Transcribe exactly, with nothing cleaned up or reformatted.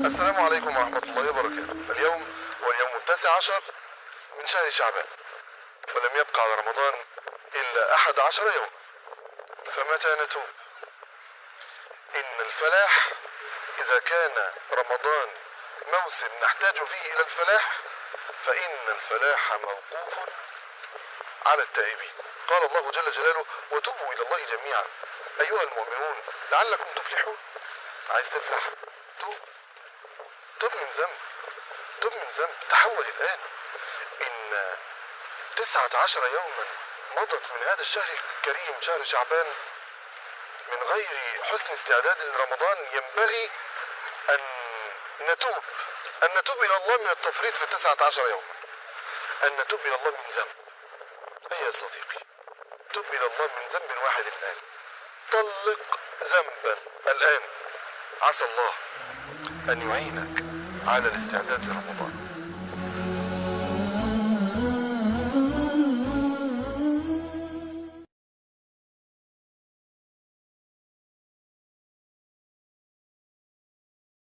السلام عليكم ورحمة الله وبركاته. اليوم هو اليوم التاسع عشر من شهر شعبان، ولم يبقى على رمضان إلا أحد عشر يوم، فمتى نتوب؟ إن الفلاح إذا كان رمضان موسم نحتاج فيه إلى الفلاح، فإن الفلاح موقوف على التائبين. قال الله جل جلاله: وتوبوا إلى الله جميعا أيها المؤمنون لعلكم تفلحون. عايز تفلح؟ توب توب من ذنب توب من ذنب تحول الآن. إن تسعة عشر يوما مضت من هذا الشهر الكريم شهر شعبان من غير حسن استعداد لرمضان. ينبغي أن نتوب أن نتوب إلى الله من التفريط في التسعة عشر يوما، أن نتوب إلى الله من ذنب. أي يا صديقي، تب إلى الله من ذنب واحد الآن، طلق ذنبا الآن، عسى الله أن يعينك على الاستعداد لرمضان.